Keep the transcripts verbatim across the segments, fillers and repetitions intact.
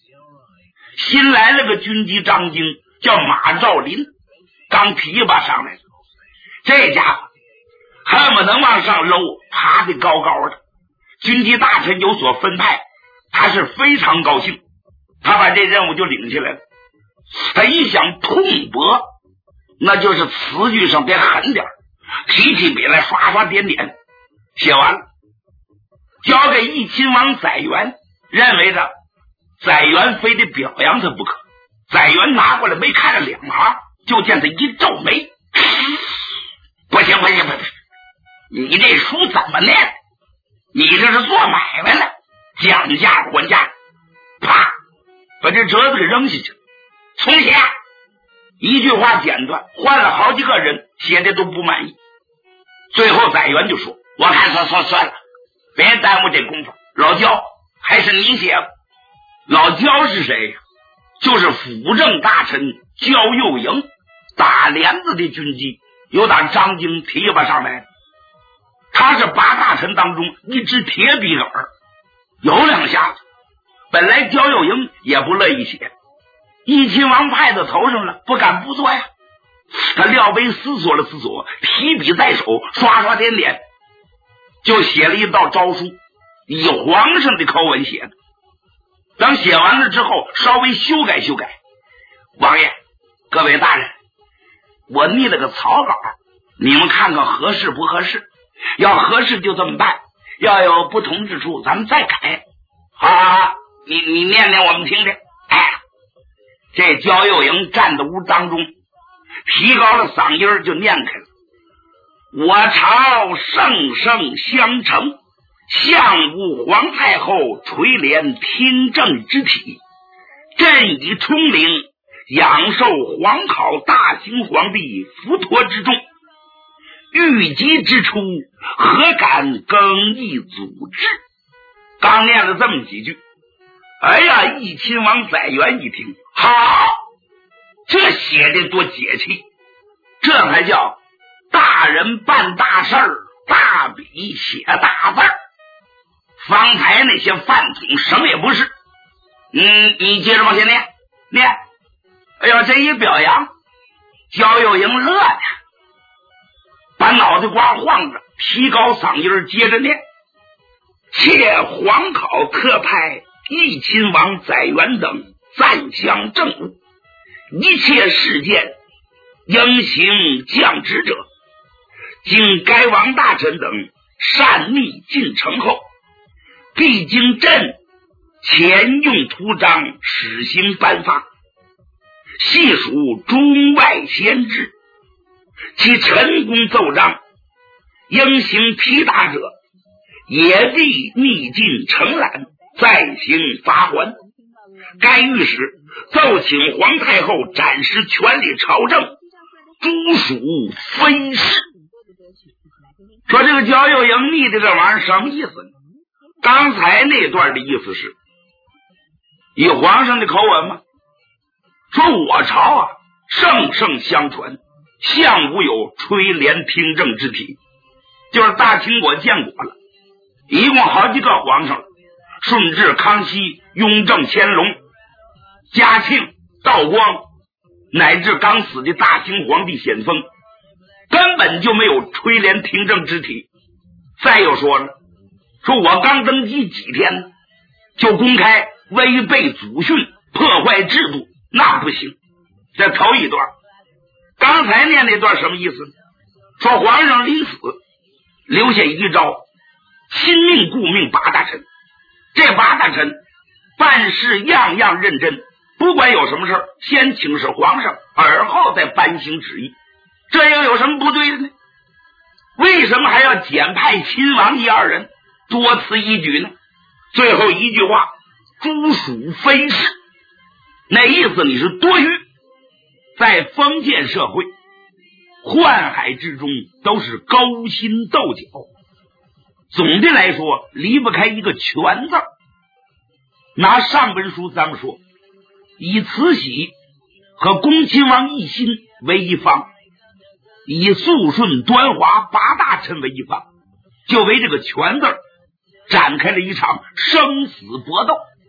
新来了个军机张京，叫马兆林，刚提拔上来，这家伙恨不能往上搂，爬得高高的。军机大臣有所分派，他是非常高兴，他把这任务就领下来了。他一想痛驳，那就是词句上得狠点，提起笔来刷刷点点，写完了交给义亲王载元，认为着载元非得表扬他不可。载元拿过来没看了两行，就见他一皱眉，不行不行不行，你这书怎么念？你这是做买卖了，讲价还价，啪把这折子给扔下去，重写。一句话简短，换了好几个人写的都不满意。最后载元就说，我看算算算了，别耽误这功夫，老焦还是你写吧。老焦是谁呀？就是辅政大臣焦佑营，打连子的军机由打张京提拔上来的，他是八大臣当中一支铁笔杆儿，有两下子。本来焦佑营也不乐意写，义亲王派到头上了，不敢不做呀。他廖杯思索了思索，提笔在手，刷刷点点，就写了一道诏书，以皇上的口吻写的。等写完了之后，稍微修改修改。王爷，各位大人，我拟了个草稿，你们看看合适不合适？要合适就这么办，要有不同之处咱们再改。好好好，你你念念我们听听。哎，这焦佑营站在屋当中，提高了嗓音就念开了：我朝圣圣相承，相武皇太后垂帘听政之体，朕以冲灵，仰受皇考大清皇帝伏托之重，欲急之初，何敢更易组织？刚念了这么几句，哎呀，义亲王载元一听，好，这写的多解气，这还叫大人办大事儿，大笔写大字儿。方才那些饭桶什么也不是。嗯，你接着往前念念。哎呦，这一表扬，焦佑营乐的把脑袋瓜晃着，提高嗓音接着念：切皇考特派义亲王载元等赞襄政务，一切事件应行降职者，经该王大臣等善逆进城后，必经朕前用图章实行颁发，细数中外先制，其陈功奏章应行批答者，也必逆进承揽，再行罚还。该御史奏请皇太后展示权力朝政，诸属非是。说这个焦佑营逆的这玩意儿什么意思呢？刚才那段的意思是以皇上的口吻吗？说我朝啊圣圣相传，相无有垂帘听政之体，就是大清国建国了，一共好几个皇上了，顺治、康熙、雍正、乾隆、嘉庆、道光，乃至刚死的大清皇帝咸丰，根本就没有垂帘听政之体。再有说了，说我刚登基几天就公开违背祖训，破坏制度，那不行。这头一段，刚才念那段什么意思？说皇上临死留下遗诏，亲命顾命八大臣，这八大臣办事样样认真，不管有什么事先请示皇上，而后再颁行旨意，这又有什么不对的呢？为什么还要简派亲王一二人，多此一举呢？最后一句话，诸属非是，那意思你是多余。在封建社会，宦海之中都是勾心斗角，总的来说离不开一个权字。拿上文书咱们说，以慈禧和恭亲王奕欣为一方，以肃顺、端华八大臣为一方，就为这个权字展开了一场生死搏斗。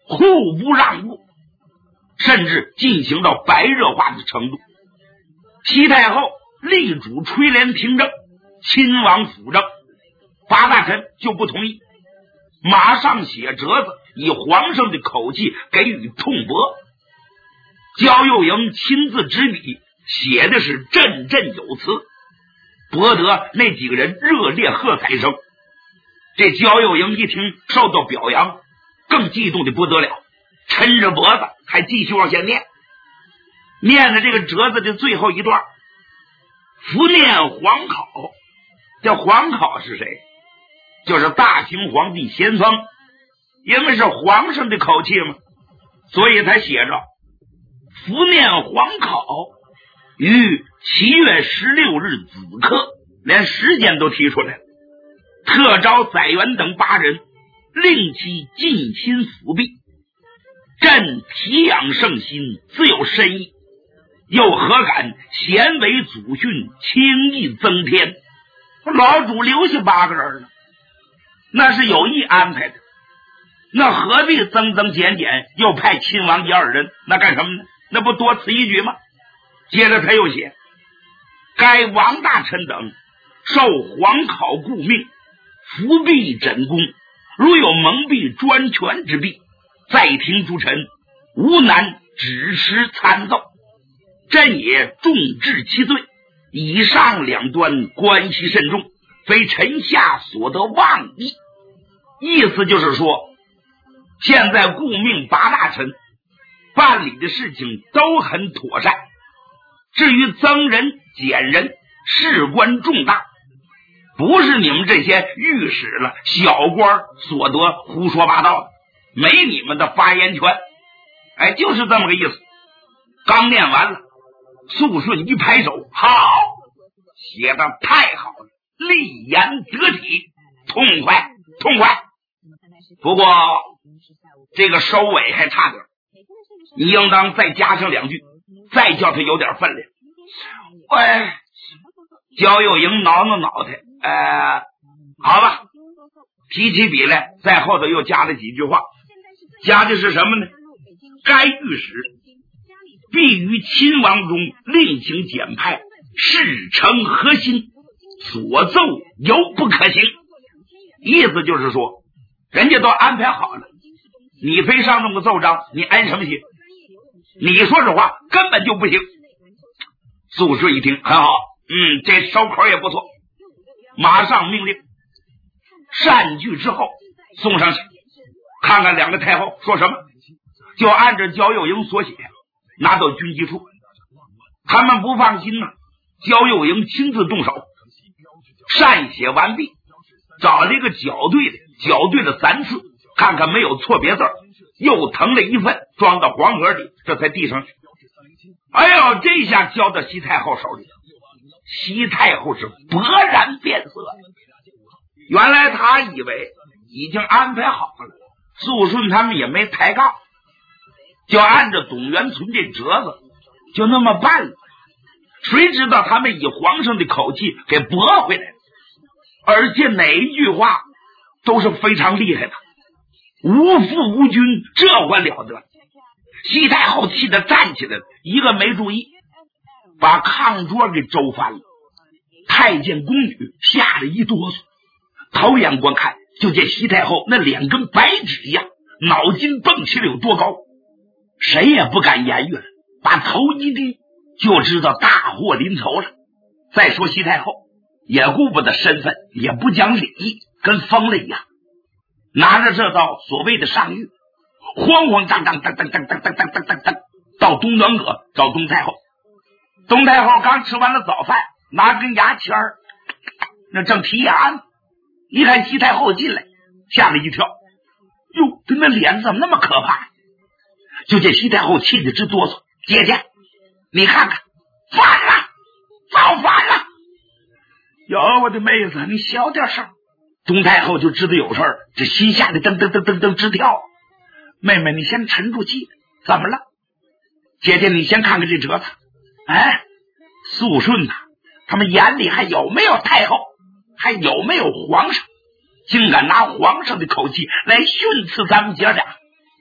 互不让步，甚至进行到白热化的程度。西太后力主垂帘听政，亲王辅政，八大臣就不同意，马上写折子，以皇上的口气给予痛驳。焦佑营亲自执笔，写的是振振有词，博得那几个人热烈喝彩声。这焦佑营一听受到表扬，更激动的不得了，抻着脖子还继续往下念，念的这个折子的最后一段，伏念皇考。这皇考是谁？就是大清皇帝咸丰，因为是皇上的口气嘛，所以他写着伏念皇考于七月十六日子刻，连时间都提出来了。特招载元等八人，令其尽心辅弼，朕体养圣心，自有深意，又何敢贤为祖训，轻易增添？老主留下八个人呢，那是有意安排的，那何必增增减减，又派亲王一二人，那干什么呢？那不多此一举吗？接着他又写，该王大臣等受皇考顾命，伏弼枕功，如有蒙蔽专权之弊，在庭诸臣无难指持参奏，朕也重治其罪。以上两端关系甚重，非臣下所得妄议。意思就是说，现在顾命八大臣办理的事情都很妥善，至于增人减人，事关重大，不是你们这些御史了小官所得胡说八道的，没你们的发言权。哎，就是这么个意思。刚念完了，肃顺一拍手，好，写的太好了，立言得体，痛快痛快。不过这个收尾还差点，你应当再加上两句，再叫他有点分量。喂，焦佑营挠挠脑袋，呃，好了，提起笔来，在后头又加了几句话，加的是什么呢？该御史必于亲王中另行简派，事成核心，所奏犹不可行。意思就是说，人家都安排好了，你非上那么个奏章，你安什么心？你说这话根本就不行。苏轼一听很好，嗯，这收口也不错，马上命令善句之后送上去，看看两个太后说什么，就按照焦佑营所写拿到军机处。他们不放心呢，焦佑营亲自动手，善写完毕，找了一个校对的，校对了三次，看看没有错别字，又誊了一份装到黄盒里，这才递上去。哎呦，这下交到西太后手里，西太后是勃然变色。原来他以为已经安排好了，肃顺他们也没抬杠，就按照董元存这折子就那么办了。谁知道他们以皇上的口气给驳回来了，而且哪一句话都是非常厉害的，无父无君，这还了得。西太后气得站起来了，一个没注意把炕桌给周翻了。太监宫女吓得一哆嗦，头眼观看，就见西太后那脸跟白纸一样，脑筋蹦起来有多高，谁也不敢言语了，把头一低就知道大祸临头了。再说西太后也顾不得身份，也不讲礼义，跟疯了一样，拿着这道所谓的上谕，慌慌张张噔噔噔噔噔噔噔噔噔到东暖阁找东太后。东太后刚吃完了早饭，拿根牙签儿那正提牙呢，一看西太后进来，吓了一跳，哟，他那脸怎么那么可怕？就见西太后气得直哆嗦，姐姐你看看，反了，造反了！哟，我的妹子，你小点声。东太后就知道有事儿，这心吓得噔噔噔噔噔直跳。妹妹，你先沉住气，怎么了？姐姐，你先看看这折子。哎，肃顺呐、啊，他们眼里还有没有太后，还有没有皇上？竟敢拿皇上的口气来训斥咱们姐俩，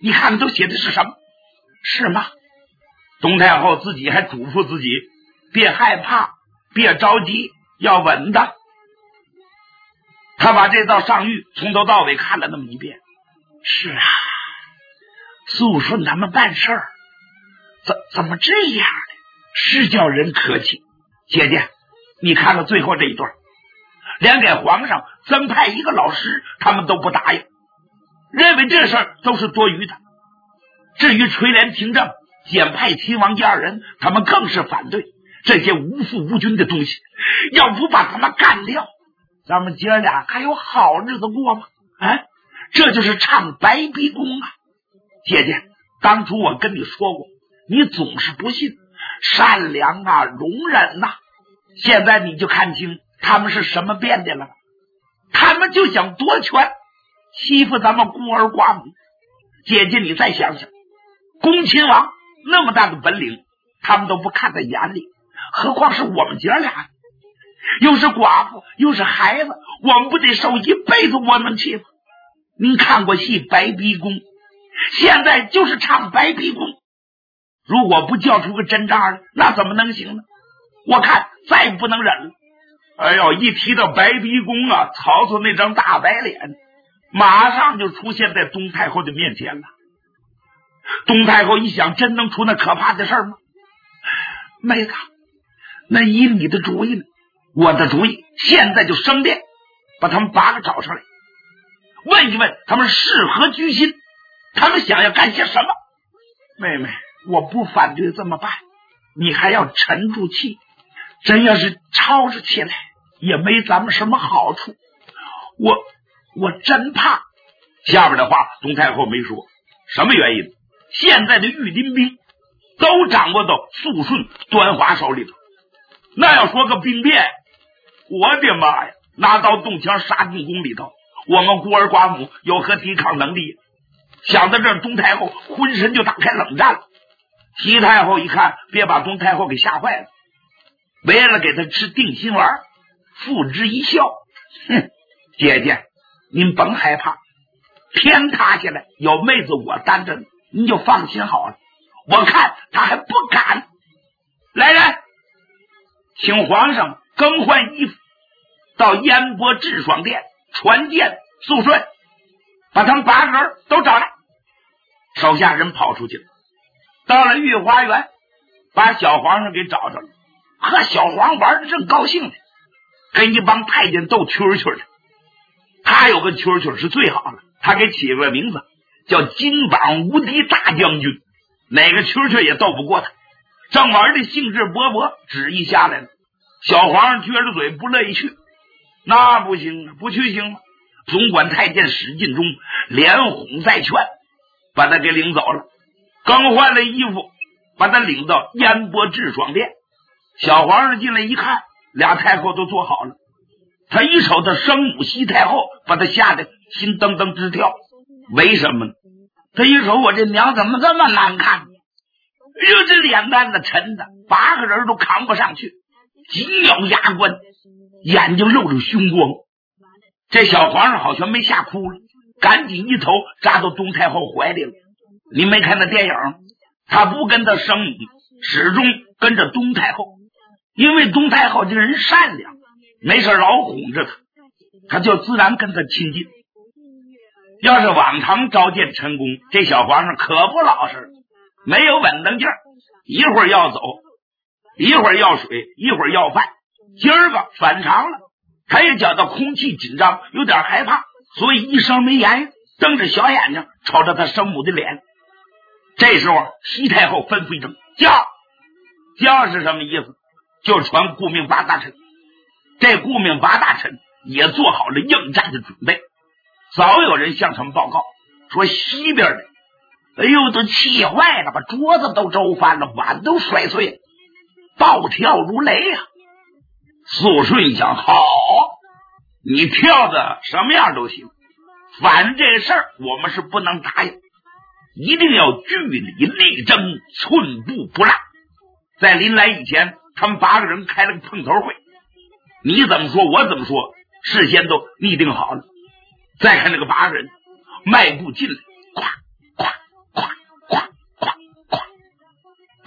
你看都写的是什么？是吗？东太后自己还嘱咐自己，别害怕，别着急，要稳当。他把这道上谕从头到尾看了那么一遍。是啊，肃顺他们办事儿怎怎么这样呢？是叫人可气。姐姐，你看了最后这一段，连给皇上增派一个老师他们都不答应，认为这事儿都是多余的。至于垂帘听政、简派亲王爷二人，他们更是反对。这些无父无君的东西，要不把他们干掉，咱们姐俩还有好日子过吗？啊，这就是唱白鼻公啊！姐姐，当初我跟你说过，你总是不信，善良啊，容忍呐、啊，现在你就看清他们是什么变的了。他们就想夺权，欺负咱们孤儿寡母。姐姐，你再想想，恭亲王那么大的本领，他们都不看在眼里，何况是我们姐俩，又是寡妇又是孩子，我们不得受一辈子窝囊气吗？您看过戏《白鼻公》，现在就是唱白鼻公，如果不叫出个真章来，那怎么能行呢？我看再不能忍了。哎呦，一提到白鼻公啊，曹操那张大白脸马上就出现在东太后的面前了。东太后一想，真能出那可怕的事吗？妹子，那以你的主意呢？我的主意现在就升殿，把他们八个找上来，问一问他们是何居心，他们想要干些什么。妹妹，我不反对这么办，你还要沉住气，真要是吵着起来也没咱们什么好处。我我真怕。下边的话东太后没说，什么原因？现在的御林兵都掌握到肃顺端华手里头，那要说个兵变，我的妈呀，拿刀动枪杀进宫里头，我们孤儿寡母有何抵抗能力？想到这儿，东太后浑身就打开冷战了。西太后一看，别把东太后给吓坏了，为了给他吃定心丸，付之一笑，哼，姐姐您甭害怕，天塌下来有妹子我担着，您就放心好了。我看他还不敢。来人，请皇上更换衣服，到燕国智爽殿传见肃顺，把他们八个人都找来。手下人跑出去了，到了御花园，把小皇上给找着了，和小皇玩的正高兴呢，跟一帮太监斗蛐蛐的。他有个蛐蛐是最好了，他给起个名字叫金榜无敌大将军，哪个蛐蛐也斗不过他。正玩的兴致勃勃，旨意下来了，小皇上撅着嘴不乐意去。那不行啊，不去行吗？总管太监史进忠连哄再劝，把他给领走了，更换了衣服，把他领到燕国智爽殿。小皇上进来一看，俩太后都坐好了，他一瞅他生母西太后，把他吓得心噔噔直跳。为什么呢？他一瞅我这娘怎么这么难看，哎呦，这脸蛋子沉的，八个人都扛不上去，紧咬牙关，眼睛露着凶光。这小皇上好像没吓哭了，赶紧一头扎到东太后怀里了。你没看那电影，他不跟他生母，始终跟着东太后，因为东太后这人善良，没事老哄着他，他就自然跟他亲近。要是往常召见陈宫，这小皇上可不老实，没有稳当劲儿，一会儿要走，一会儿要水，一会儿要饭。今儿个反常了，他也觉得空气紧张，有点害怕，所以一声没言语，瞪着小眼睛瞅着他生母的脸。这时候西太后吩咐一声，叫叫是什么意思？就传顾命八大臣。这顾命八大臣也做好了应战的准备。早有人向他们报告说，西边的哎呦都气坏了，把桌子都周翻了，碗都摔碎了，暴跳如雷啊！肃顺一想，好，你跳的什么样都行，反正这事儿我们是不能答应，一定要据理力争，寸步不让。在临来以前，他们八个人开了个碰头会，你怎么说我怎么说，事先都拟定好了。再看那个八个人迈步进来，咵咵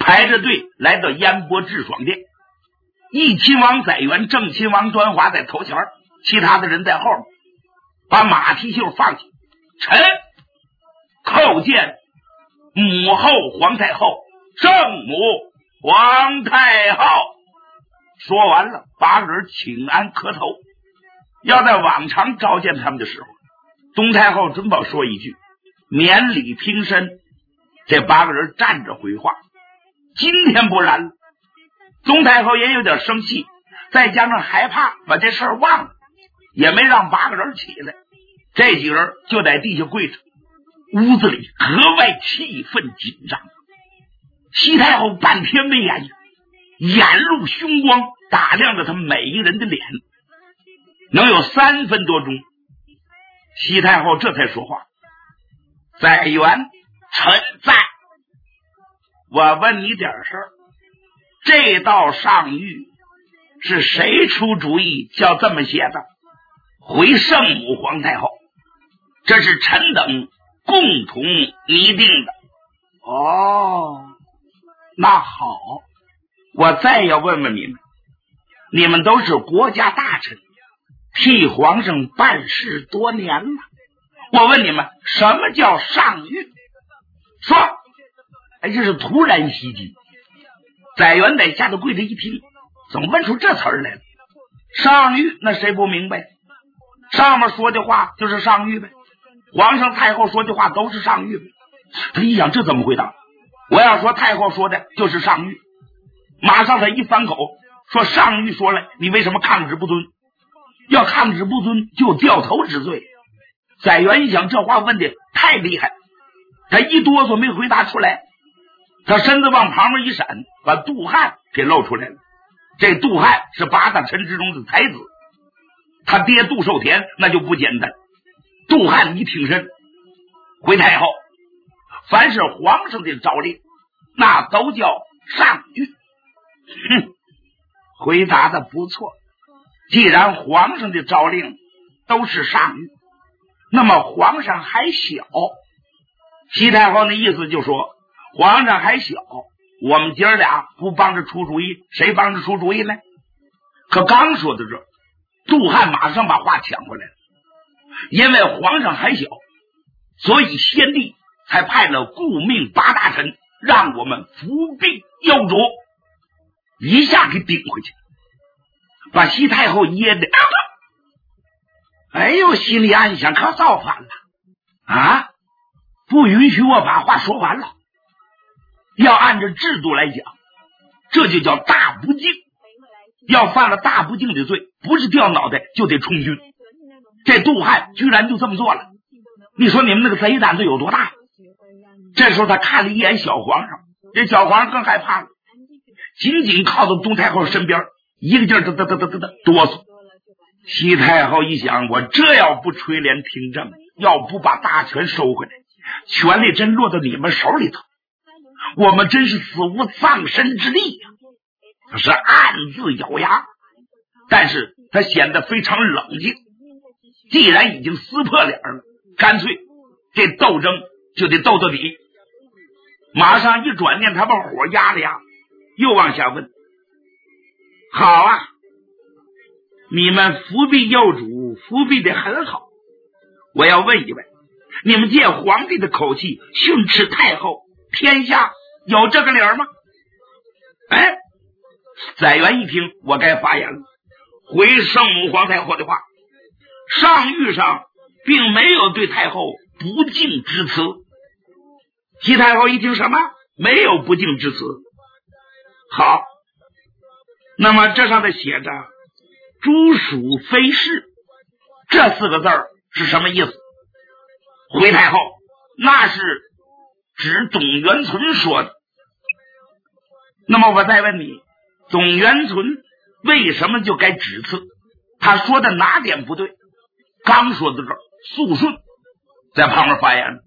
排着队来到燕国智爽殿。义亲王载元、正亲王端华在头前，其他的人在后面，把马蹄袖放下。臣叩见母后皇太后，圣母皇太后。说完了，八个人请安磕头。要在往常召见他们的时候，东太后准保说一句免礼平身，这八个人站着回话。今天不然了，东太后也有点生气，再加上害怕把这事儿忘了，也没让八个人起来，这几个人就在地下跪着。屋子里格外气氛紧张。西太后半天没言语，眼露凶光，打量着他们每一个人的脸，能有三分多钟。西太后这才说话：载元，臣在。我问你点事儿，这道上谕是谁出主意叫这么写的？回圣母皇太后，这是臣等共同拟定的。哦，那好，我再要问问你们，你们都是国家大臣，替皇上办事多年了，我问你们，什么叫上谕？说，哎，这是突然袭击。载元在下头跪着一听，怎么问出这词儿来了？上谕，那谁不明白？上面说的话就是上谕呗，皇上太后说的话都是上谕呗。他一想，这怎么回答？我要说太后说的就是上谕，马上他一反口说上谕说了，你为什么抗旨不遵？要抗旨不遵就有掉头之罪。载元一想，这话问的太厉害，他一哆嗦没回答出来，他身子往旁边一闪，把杜汉给露出来了。这杜汉是八大臣之中的才子，他爹杜寿田那就不简单。杜汉一挺身，回太后，凡是皇上的诏令，那都叫上谕。哼，回答的不错。既然皇上的诏令都是上谕，那么皇上还小。西太后的意思就说，皇上还小，我们姐儿俩不帮着出主意，谁帮着出主意呢？可刚说到这，杜汉马上把话抢回来了。因为皇上还小，所以先帝才派了顾命八大臣，让我们伏兵邀主，一下给顶回去，把西太后噎的，哎呦，心里暗想，可造反了啊！不允许我把话说完了。要按照制度来讲，这就叫大不敬。要犯了大不敬的罪，不是掉脑袋就得充军。这杜汉居然就这么做了，你说你们那个贼胆子有多大？这时候他看了一眼小皇上，这小皇上更害怕了，紧紧靠到东太后身边，一个劲儿嘚嘚嘚嘚嘚哆嗦。西太后一想，我这要不垂帘听政，要不把大权收回来，权力真落到你们手里头，我们真是死无葬身之地呀！他是暗自咬牙，但是他显得非常冷静。既然已经撕破脸了，干脆这斗争就得斗到底。马上一转念，他把火压了压，又往下问：好啊，你们伏庇幼主，伏庇的很好。我要问一问，你们借皇帝的口气训斥太后，天下有这个理儿吗？哎，载元一听，我该发言了，回圣母皇太后的话，上谕上并没有对太后不敬之词。西太后一听，什么？没有不敬之词。好，那么这上头写着诸属非是，这四个字儿是什么意思？回太后，那是指董元存说的。那么我再问你，董元存为什么就该指刺？他说的哪点不对？刚说到这儿，肃顺在旁边发言。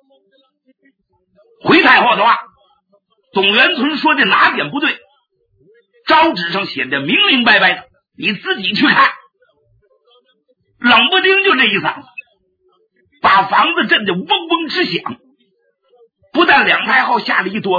回太后的话，董元存说的哪点不对？招纸上写的明明白白的，你自己去看。冷不丁就这一嗓子，把房子震得嗡嗡直响。不但两太后吓了一哆嗦，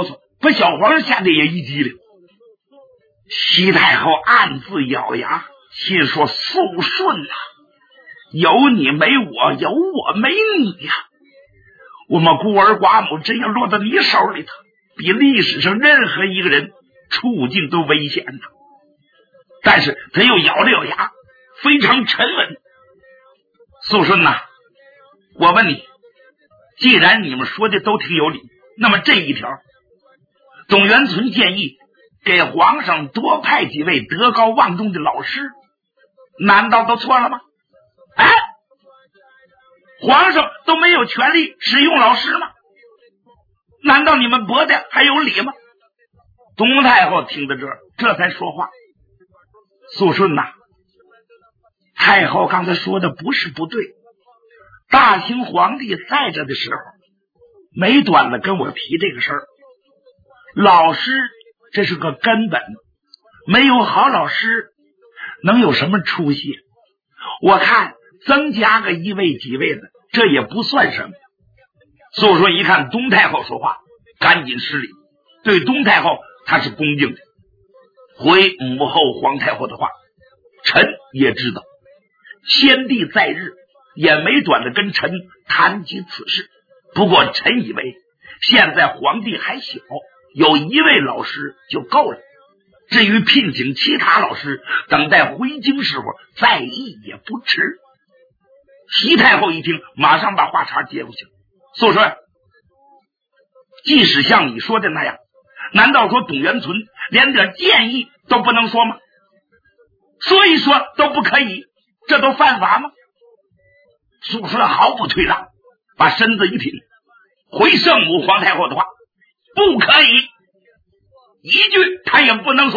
把小皇上吓得也一激灵。西太后暗自咬牙，心说肃顺啊，有你没我，有我没你呀、啊！我们孤儿寡母真要落到你手里头，比历史上任何一个人处境都危险的。但是他又咬了咬牙，非常沉稳。肃顺呐、啊，我问你，既然你们说的都挺有理，那么这一条，董元存建议给皇上多派几位德高望重的老师，难道都错了吗？哎，皇上都没有权利使用老师吗？难道你们驳的还有理吗？东太后听到这儿，这才说话。肃顺呐、啊，太后刚才说的不是不对，大清皇帝在这的时候没短了跟我提这个事儿，老师这是个根本，没有好老师能有什么出息？我看增加个一位几位的，这也不算什么。肃顺一看东太后说话，赶紧施礼，对东太后他是恭敬的，回母后皇太后的话，臣也知道先帝在日，也没短的跟臣谈及此事。不过臣以为现在皇帝还小，有一位老师就够了，至于聘请其他老师，等待回京时候再议也不迟。西太后一听，马上把话茬接过去了。肃顺，即使像你说的那样，难道说董元存连点建议都不能说吗？说一说都不可以，这都犯法吗？肃顺毫不退让，把身子一挺，回圣母皇太后的话，不可以，一句他也不能说。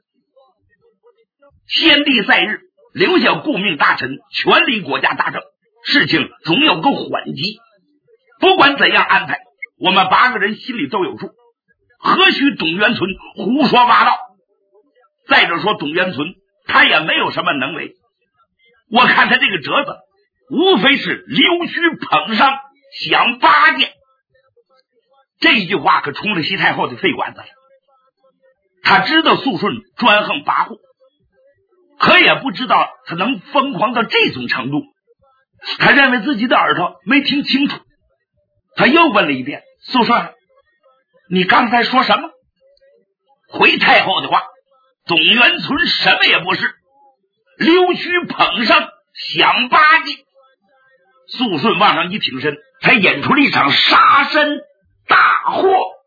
先帝在日，留下顾命大臣，全理国家大政，事情总有个缓急。不管怎样安排，我们八个人心里都有数，何须董元存胡说八道？再者说董元存他也没有什么能为，我看他这个折子无非是溜须捧上想巴结。这一句话可冲了西太后的肺管子了。他知道肃顺专横跋扈，可也不知道他能疯狂到这种程度。他认为自己的耳朵没听清楚，他又问了一遍，肃顺，你刚才说什么？回太后的话，董元存什么也不是，溜须捧上想巴结。肃顺往上一挺身，才演出了一场杀身大祸。